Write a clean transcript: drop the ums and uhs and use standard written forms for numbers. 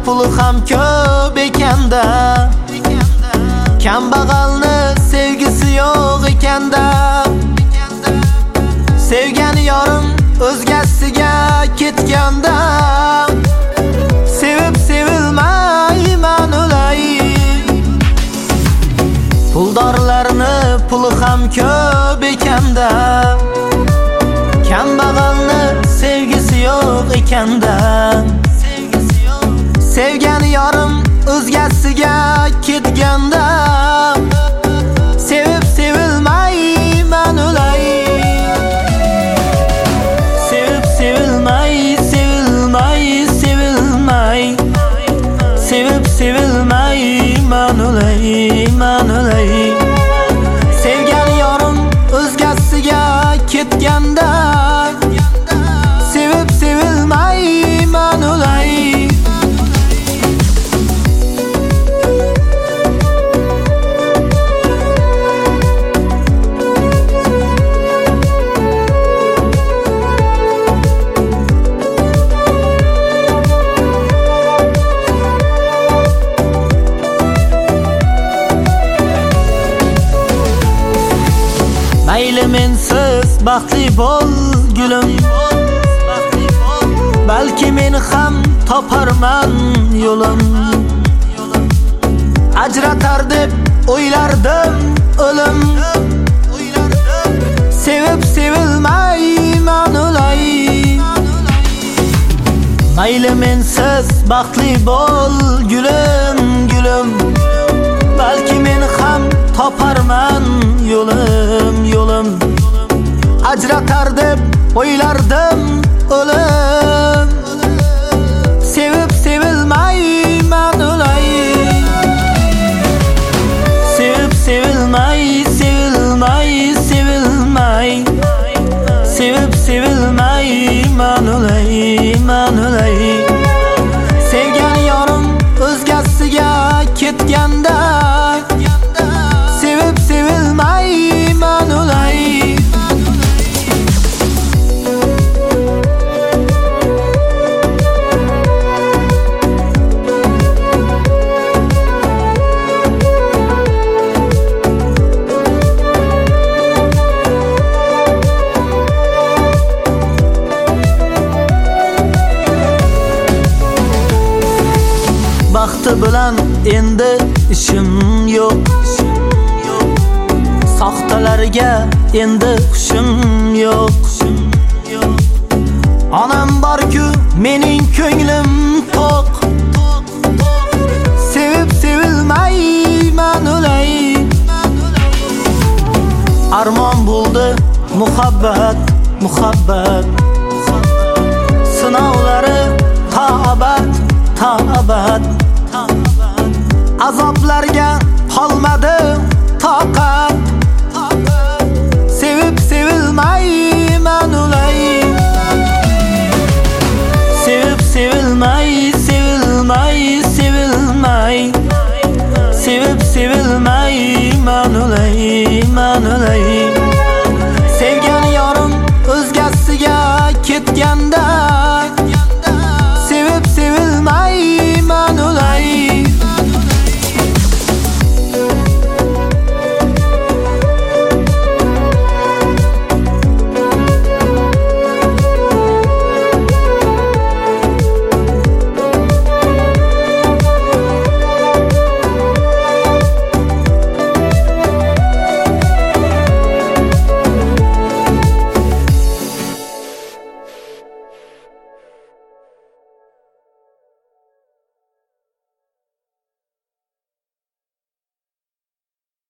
puli ham ko'p ekanda, kambag'alni sevgisi yo'q ekanda. Sevgan yorim o'zgasiga ketganda, sevib sevilmayman ulay. Puldorlarni puli ham ko'p ekanda, kambag'alni sevgisi yo'q ekanda. Sevgan yorim o'zgasiga ketganda, sevib sevilmayman ulay. Sevib sevilmay, sevib sevilmayman ulay. Sevgan yorim o'zgasiga ketganda, sevib sevilmayman ulay. Mayli mensiz baxtli bo'l gulim, balki men ham toparman yo'lim. Ajratar deb o'ylardim o'lim, sevib sevilmayman ulay. Mayli mensiz baxtli bo'l gulim, balki men ham toparman yo'lim. Ajratar deb o'ylardim o'lim, sevib sevilmayman ulay. Sevib sevilmayman ulay. Sevgan yorim o'zgasiga ketganda, sevib sevilmayman ulay. Baxti bilan endi ishim yo'q, soxtalarga endi hushim yo'q. Onam bor-ku mening ko'nglim to'q, sevib sevilmayman ulay. Armon bo'ldi muhabbat, sinovlari ta'abat. Azoblarga qolmadi toqat, sevib sevilmayman ulay. Sevib sevilmayman ulay. Sevgan yorim o'zgasiga ketganda,